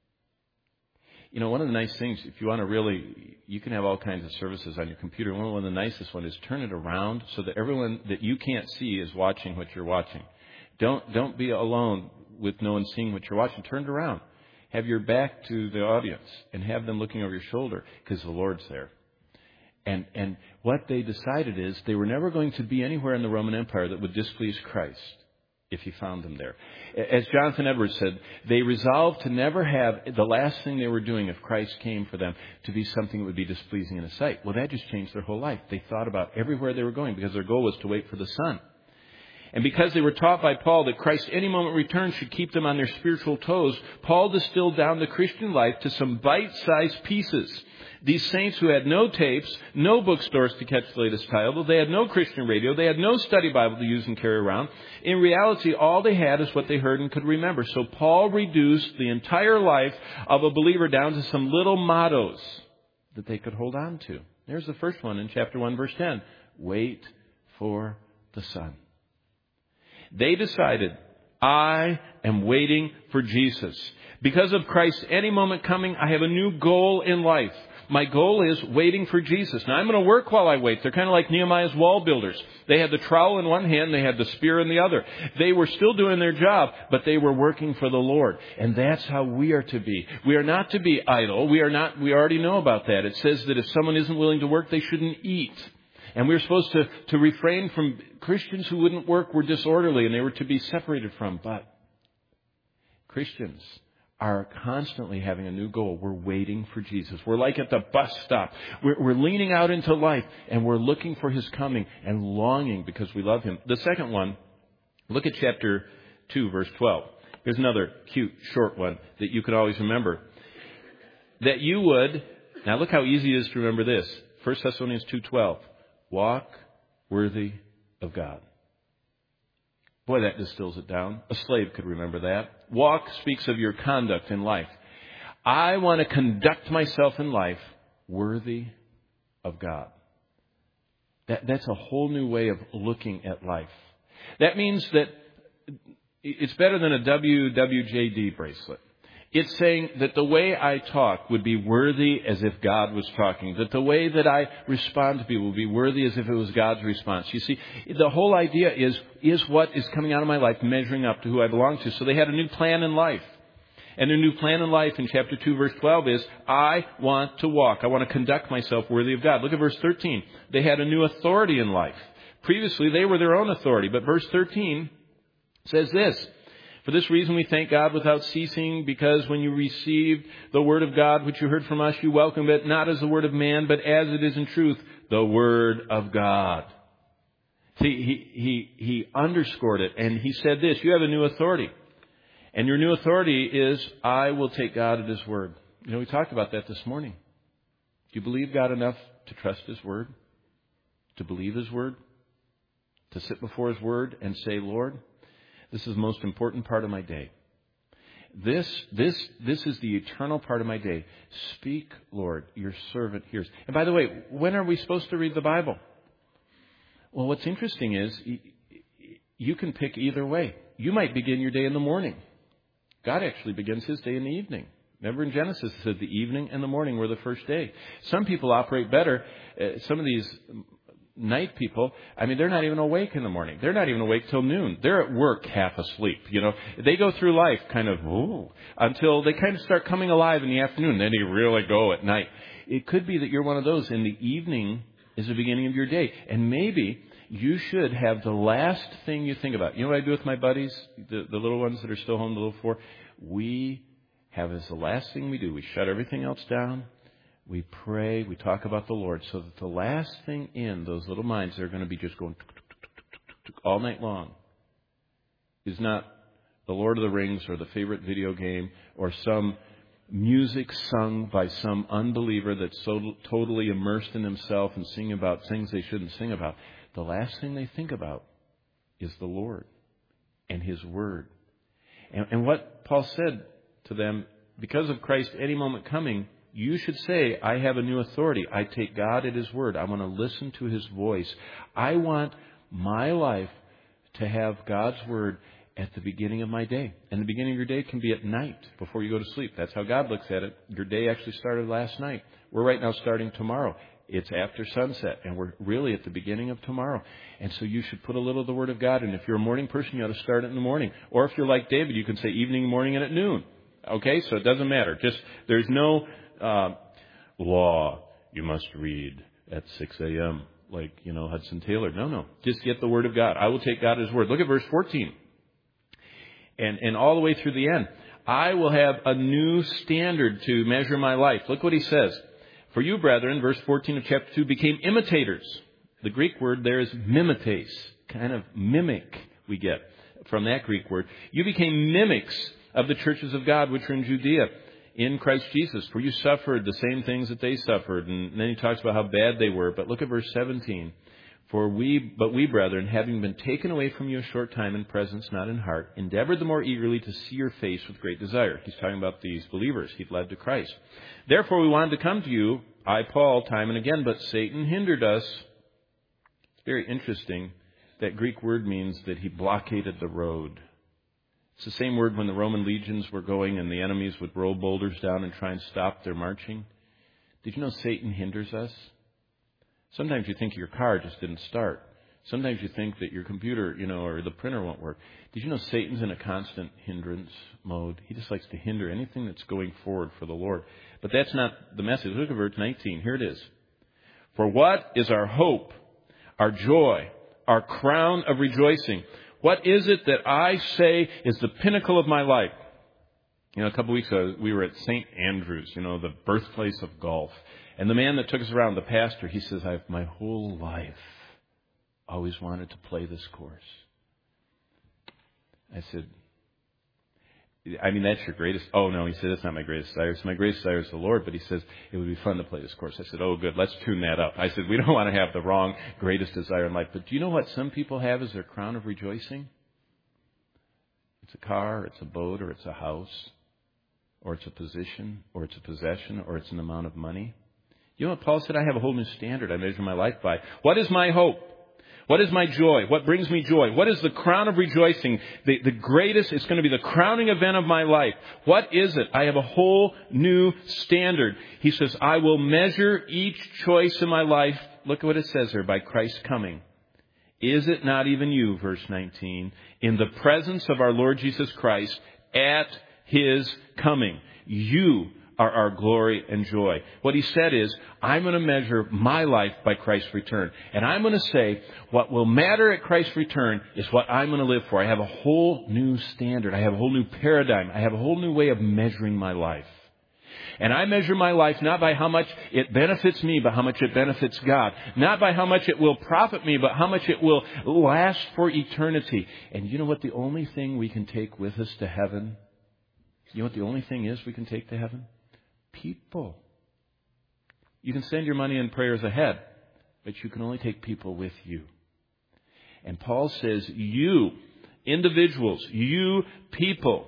You know, one of the nice things, if you want to really, you can have all kinds of services on your computer. One of the nicest ones is turn it around so that everyone that you can't see is watching what you're watching. Don't, don't be alone with no one seeing what you're watching. Turn it around. Have your back to the audience and have them looking over your shoulder because the Lord's there. And, and what they decided is they were never going to be anywhere in the Roman Empire that would displease Christ if He found them there. As Jonathan Edwards said, they resolved to never have the last thing they were doing if Christ came for them to be something that would be displeasing in His sight. Well, that just changed their whole life. They thought about everywhere they were going because their goal was to wait for the Son. And because they were taught by Paul that Christ any moment return should keep them on their spiritual toes, Paul distilled down the Christian life to some bite-sized pieces. These saints who had no tapes, no bookstores to catch the latest title, they had no Christian radio, they had no study Bible to use and carry around. In reality, all they had is what they heard and could remember. So Paul reduced the entire life of a believer down to some little mottos that they could hold on to. There's the first one in chapter one, verse ten. Wait for the Son. They decided, I am waiting for Jesus. Because of Christ's any moment coming, I have a new goal in life. My goal is waiting for Jesus. Now, I'm going to work while I wait. They're kind of like Nehemiah's wall builders. They had the trowel in one hand, they had the spear in the other. They were still doing their job, but they were working for the Lord. And that's how we are to be. We are not to be idle. We are not, we already know about that. It says that if someone isn't willing to work, they shouldn't eat. And we're supposed to, to refrain from Christians who wouldn't work were disorderly and they were to be separated from. But Christians are constantly having a new goal. We're waiting for Jesus. We're like at the bus stop. We're, we're leaning out into life and we're looking for His coming and longing because we love Him. The second one, look at chapter two, verse twelve. Here's another cute, short one that you can always remember. That you would, now look how easy it is to remember this. First Thessalonians two twelve. Walk worthy of God. Boy, that distills it down. A slave could remember that. Walk speaks of your conduct in life. I want to conduct myself in life worthy of God. That, that's a whole new way of looking at life. That means that it's better than a W W J D bracelet. It's saying that the way I talk would be worthy as if God was talking. That the way that I respond to people would be worthy as if it was God's response. You see, the whole idea is, is what is coming out of my life measuring up to who I belong to? So they had a new plan in life. And their new plan in life in chapter two, verse twelve is, I want to walk. I want to conduct myself worthy of God. Look at verse thirteen. They had a new authority in life. Previously, they were their own authority. But verse thirteen says this. For this reason we thank God without ceasing, because when you received the word of God, which you heard from us, you welcomed it, not as the word of man, but as it is in truth, the word of God. See, he, he, he underscored it, and he said this, you have a new authority. And your new authority is, I will take God at His word. You know, we talked about that this morning. Do you believe God enough to trust His word? To believe His word? To sit before His word and say, Lord, this is the most important part of my day. This, this, this is the eternal part of my day. Speak, Lord, your servant hears. And by the way, when are we supposed to read the Bible? Well, what's interesting is you can pick either way. You might begin your day in the morning. God actually begins his day in the evening. Remember in Genesis, it said the evening and the morning were the first day. Some people operate better. Uh, some of these night people, I mean, they're not even awake in the morning. They're not even awake till noon. They're at work half asleep. You know, they go through life kind of, ooh, until they kind of start coming alive in the afternoon. Then they really go at night. It could be that you're one of those. In the evening is the beginning of your day. And maybe you should have the last thing you think about. You know what I do with my buddies, the, the little ones that are still home, the little four? We have as the last thing we do. We shut everything else down. We pray, we talk about the Lord, so that the last thing in those little minds, they're going to be just going all night long, is not the Lord of the Rings or the favorite video game or some music sung by some unbeliever that's so totally immersed in himself and singing about things they shouldn't sing about. The last thing they think about is the Lord and his word. And, and what Paul said to them, because of Christ any moment coming, you should say, I have a new authority. I take God at his word. I want to listen to his voice. I want my life to have God's word at the beginning of my day. And the beginning of your day can be at night before you go to sleep. That's how God looks at it. Your day actually started last night. We're right now starting tomorrow. It's after sunset, and we're really at the beginning of tomorrow. And so you should put a little of the Word of God. And if you're a morning person, you ought to start it in the morning. Or if you're like David, you can say evening, morning, and at noon. Okay? So it doesn't matter. Just, there's no uh, law you must read at six a.m. like, you know, Hudson Taylor. No, no. Just get the Word of God. I will take God at his word. Look at verse fourteen. And, and all the way through the end. I will have a new standard to measure my life. Look what he says. For you, brethren, verse fourteen of chapter two, became imitators. The Greek word there is mimetes, kind of mimic we get from that Greek word. You became mimics of the churches of God which are in Judea in Christ Jesus. For you suffered the same things that they suffered. And then he talks about how bad they were. But look at verse seventeen. For we, but we, brethren, having been taken away from you a short time in presence, not in heart, endeavored the more eagerly to see your face with great desire. He's talking about these believers he'd led to Christ. Therefore, we wanted to come to you, I, Paul, time and again, but Satan hindered us. It's very interesting. That Greek word means that he blockaded the road. It's the same word when the Roman legions were going and the enemies would roll boulders down and try and stop their marching. Did you know Satan hinders us? Sometimes you think your car just didn't start. Sometimes you think that your computer, you know, or the printer won't work. Did you know Satan's in a constant hindrance mode? He just likes to hinder anything that's going forward for the Lord. But that's not the message. Look at verse nineteen. Here it is. For what is our hope, our joy, our crown of rejoicing? What is it that I say is the pinnacle of my life? You know, a couple of weeks ago, we were at Saint Andrews, you know, the birthplace of golf. And the man that took us around, the pastor, he says, I've my whole life always wanted to play this course. I said, I mean, that's your greatest. Oh, no, he said, that's not my greatest desire. It's my greatest desire is the Lord. But he says, it would be fun to play this course. I said, oh, good. Let's tune that up. I said, we don't want to have the wrong greatest desire in life. But do you know what some people have as their crown of rejoicing? It's a car, or it's a boat, or it's a house, or it's a position, or it's a possession, or it's an amount of money. You know what Paul said? I have a whole new standard I measure my life by. What is my hope? What is my joy? What brings me joy? What is the crown of rejoicing? The, the greatest, it's going to be the crowning event of my life. What is it? I have a whole new standard. He says, I will measure each choice in my life. Look at what it says here, by Christ's coming. Is it not even you, verse nineteen, in the presence of our Lord Jesus Christ at his coming? You are our glory and joy. What he said is, I'm going to measure my life by Christ's return. And I'm going to say, what will matter at Christ's return is what I'm going to live for. I have a whole new standard. I have a whole new paradigm. I have a whole new way of measuring my life. And I measure my life not by how much it benefits me, but how much it benefits God. Not by how much it will profit me, but how much it will last for eternity. And you know what the only thing we can take with us to heaven? You know what the only thing is we can take to heaven? People. You can send your money and prayers ahead, but you can only take people with you. And Paul says, you, individuals, you people,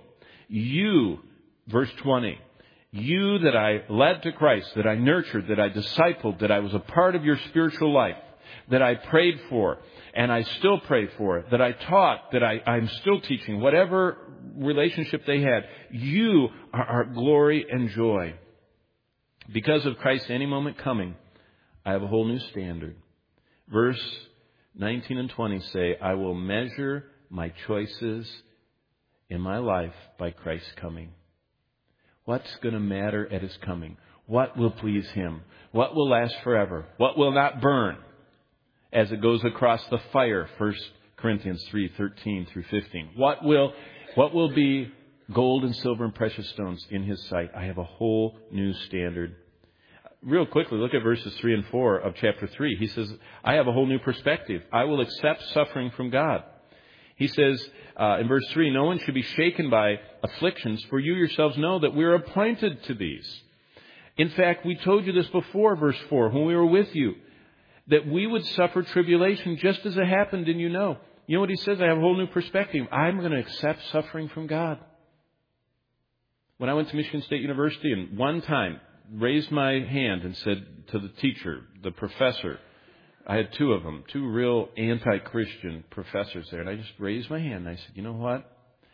You, verse twenty, you that I led to Christ, that I nurtured, that I discipled, that I was a part of your spiritual life, that I prayed for, and I still pray for, that I taught, that I, I'm still teaching, whatever relationship they had, you are our glory and joy. Because of Christ any moment coming, I have a whole new standard. Verse nineteen and twenty say, I will measure my choices in my life by Christ's coming. What's going to matter at His coming? What will please Him? What will last forever? What will not burn as it goes across the fire? First Corinthians three, thirteen through fifteen. What will, what will be gold and silver and precious stones in His sight? I have a whole new standard. Real quickly, look at verses three and four of chapter three. He says, I have a whole new perspective. I will accept suffering from God. He says uh, in verse three, no one should be shaken by afflictions, for you yourselves know that we are appointed to these. In fact, we told you this before, verse four, when we were with you, that we would suffer tribulation just as it happened, and you know. You know what he says? I have a whole new perspective. I'm going to accept suffering from God. When I went to Michigan State University, and one time raised my hand and said to the teacher, the professor, I had two of them, two real anti-Christian professors there, and I just raised my hand and I said, you know what?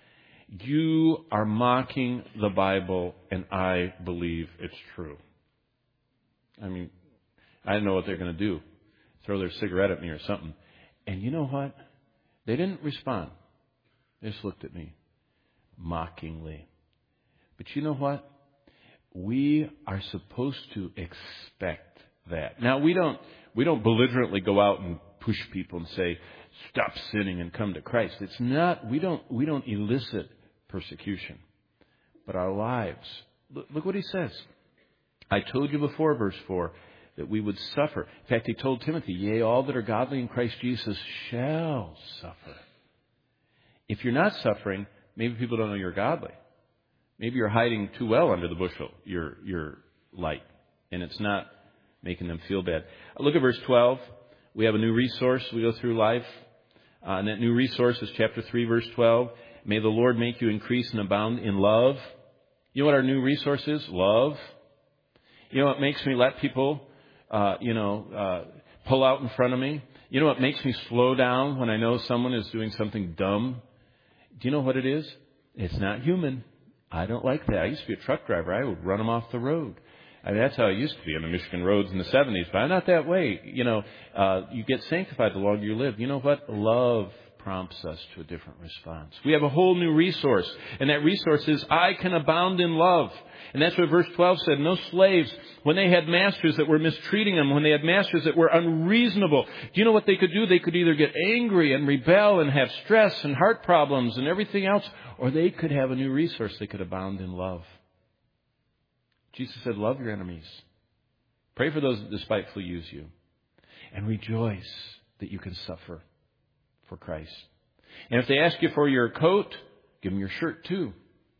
You are mocking the Bible, and I believe it's true. I mean, I don't know what they're going to do. Throw their cigarette at me or something. And you know what? They didn't respond. They just looked at me mockingly. But you know what? We are supposed to expect that. Now, we don't we don't belligerently go out and push people and say, stop sinning and come to Christ. It's not, we don't we don't elicit persecution. But our lives, look, look what he says. I told you before, verse four, that we would suffer. In fact, he told Timothy, yea, all that are godly in Christ Jesus shall suffer. If you're not suffering, maybe people don't know you're godly. Maybe you're hiding too well under the bushel, your your light, and it's not making them feel bad. Look at verse twelve. We have a new resource. We go through life. Uh, and that new resource is chapter three, verse twelve. May the Lord make you increase and abound in love. You know what our new resource is? Love. You know what makes me let people, uh, you know, uh, pull out in front of me? You know what makes me slow down when I know someone is doing something dumb? Do you know what it is? It's not human. I don't like that. I used to be a truck driver. I would run them off the road. I mean, that's how it used to be on the Michigan roads in the seventies. But I'm not that way. You know, uh, you get sanctified the longer you live. You know what? Love prompts us to a different response. We have a whole new resource. And that resource is, I can abound in love. And that's what verse twelve said. No slaves, when they had masters that were mistreating them, when they had masters that were unreasonable, do you know what they could do? They could either get angry and rebel and have stress and heart problems and everything else, or they could have a new resource. They could abound in love. Jesus said, love your enemies. Pray for those that despitefully use you. And rejoice that you can suffer for Christ. And if they ask you for your coat, give them your shirt too.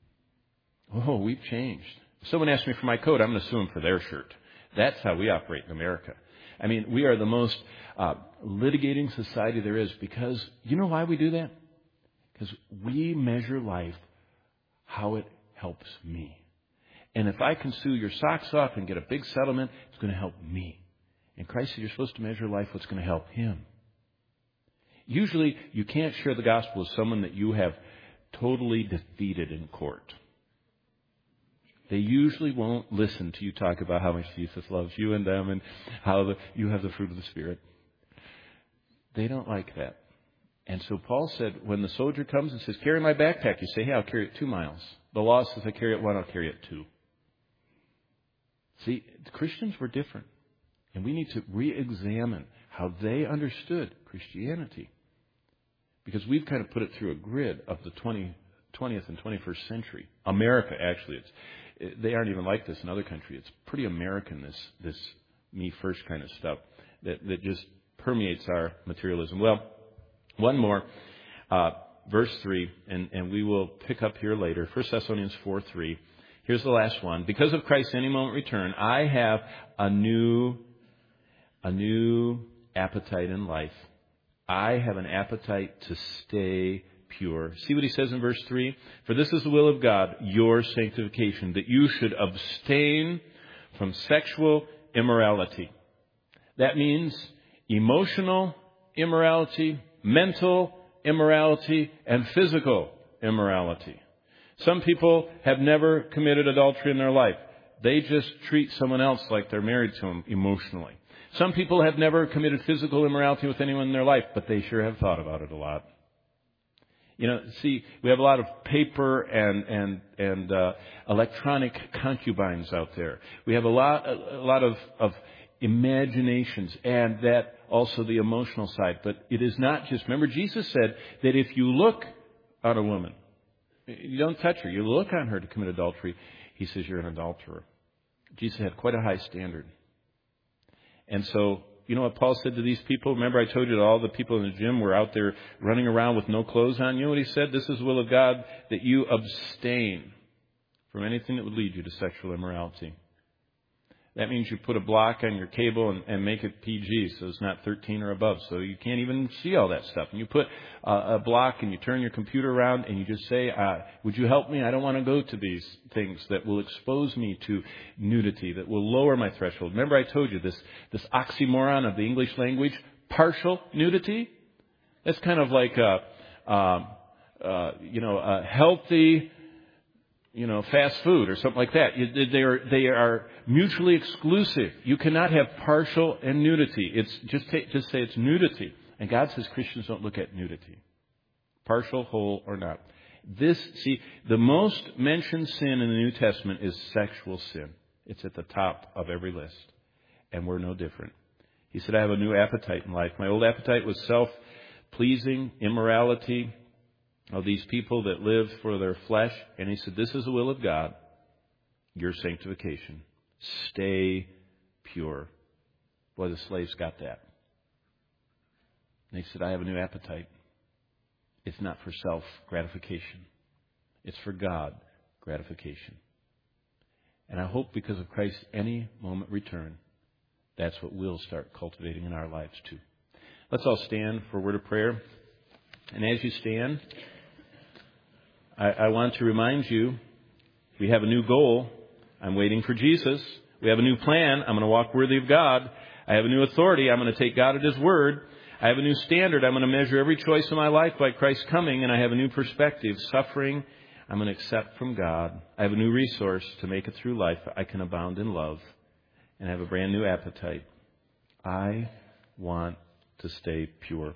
Oh, we've changed. If someone asks me for my coat, I'm going to sue them for their shirt. That's how we operate in America. I mean, we are the most uh, litigating society there is, because you know why we do that? Because we measure life how it helps me. And if I can sue your socks off and get a big settlement, it's going to help me. And Christ said you're supposed to measure life what's going to help Him. Usually, you can't share the gospel with someone that you have totally defeated in court. They usually won't listen to you talk about how much Jesus loves you and them and how the, you have the fruit of the Spirit. They don't like that. And so Paul said, when the soldier comes and says, carry my backpack, you say, hey, I'll carry it two miles. The law says I carry it one, I'll carry it two. See, the Christians were different. And we need to re-examine how they understood Christianity. Because we've kind of put it through a grid of the twentieth and twenty-first century. America, actually, it's it, they aren't even like this in other countries. It's pretty American, this this me first kind of stuff that, that just permeates our materialism. Well, one more, uh, verse three, and, and we will pick up here later. First Thessalonians four three. Here's the last one. Because of Christ's any moment return, I have a new, a new appetite in life. I have an appetite to stay pure. See what he says in verse three? For this is the will of God, your sanctification, that you should abstain from sexual immorality. That means emotional immorality, mental immorality, and physical immorality. Some people have never committed adultery in their life. They just treat someone else like they're married to them emotionally. Some people have never committed physical immorality with anyone in their life, but they sure have thought about it a lot. You know, see, we have a lot of paper and and and uh, electronic concubines out there. We have a lot a, a lot of, of imaginations, and that also the emotional side. But it is not just. Remember, Jesus said that if you look on a woman, you don't touch her. You look on her to commit adultery. He says you're an adulterer. Jesus had quite a high standard. And so, you know what Paul said to these people? Remember I told you that all the people in the gym were out there running around with no clothes on? You know what he said? This is the will of God, that you abstain from anything that would lead you to sexual immorality. That means you put a block on your cable and, and make it P G, so it's not thirteen or above, so you can't even see all that stuff. And you put uh, a block and you turn your computer around and you just say, uh, would you help me? I don't want to go to these things that will expose me to nudity, that will lower my threshold. Remember I told you this, this oxymoron of the English language, partial nudity? That's kind of like a, uh, uh, you know, a healthy, you know, fast food or something like that. They are, they are mutually exclusive. You cannot have partial and nudity. It's just, take, just say it's nudity. And God says Christians don't look at nudity. Partial, whole, or not. This, see, the most mentioned sin in the New Testament is sexual sin. It's at the top of every list. And we're no different. He said, I have a new appetite in life. My old appetite was self-pleasing, immorality, of these people that live for their flesh. And he said, this is the will of God, your sanctification. Stay pure. Boy, the slaves got that. And he said, I have a new appetite. It's not for self-gratification. It's for God gratification. And I hope because of Christ's any moment return, that's what we'll start cultivating in our lives too. Let's all stand for a word of prayer. And as you stand, I, I want to remind you, we have a new goal. I'm waiting for Jesus. We have a new plan. I'm going to walk worthy of God. I have a new authority. I'm going to take God at His word. I have a new standard. I'm going to measure every choice in my life by Christ's coming. And I have a new perspective. Suffering, I'm going to accept from God. I have a new resource to make it through life. I can abound in love. And I have a brand new appetite. I want to stay pure.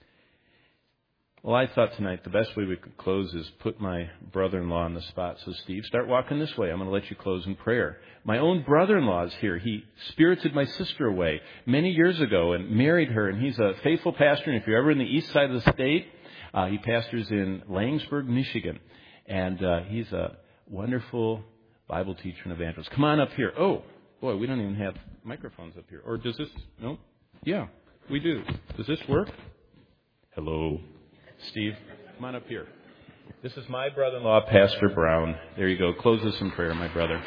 Well, I thought tonight the best way we could close is put my brother-in-law on the spot. So, Steve, start walking this way. I'm going to let you close in prayer. My own brother-in-law is here. He spirited my sister away many years ago and married her. And he's a faithful pastor. And if you're ever in the east side of the state, uh, he pastors in Langsburg, Michigan. And uh, he's a wonderful Bible teacher and evangelist. Come on up here. Oh, boy, we don't even have microphones up here. Or does this? No? Yeah, we do. Does this work? Hello. Steve, come on up here. This is my brother-in-law, Pastor Brown. There you go. Close us in prayer, my brother.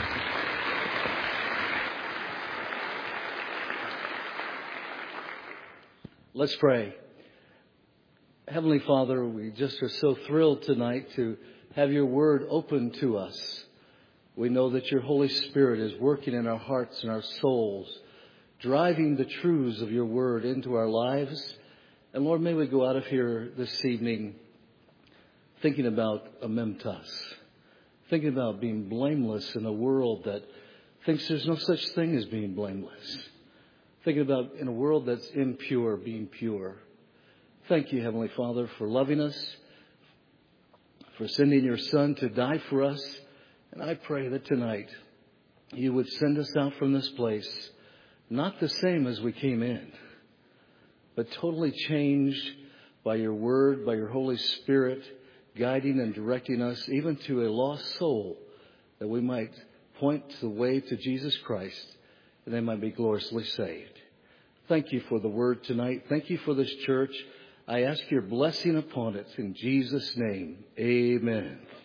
Let's pray. Heavenly Father, we just are so thrilled tonight to have your word open to us. We know that your Holy Spirit is working in our hearts and our souls, driving the truths of your word into our lives. And Lord, may we go out of here this evening thinking about amemtas, thinking about being blameless in a world that thinks there's no such thing as being blameless, thinking about in a world that's impure, being pure. Thank you, Heavenly Father, for loving us, for sending your Son to die for us. And I pray that tonight you would send us out from this place, not the same as we came in, but totally changed by your word, by your Holy Spirit, guiding and directing us even to a lost soul, that we might point the way to Jesus Christ and they might be gloriously saved. Thank you for the word tonight. Thank you for this church. I ask your blessing upon it in Jesus' name. Amen.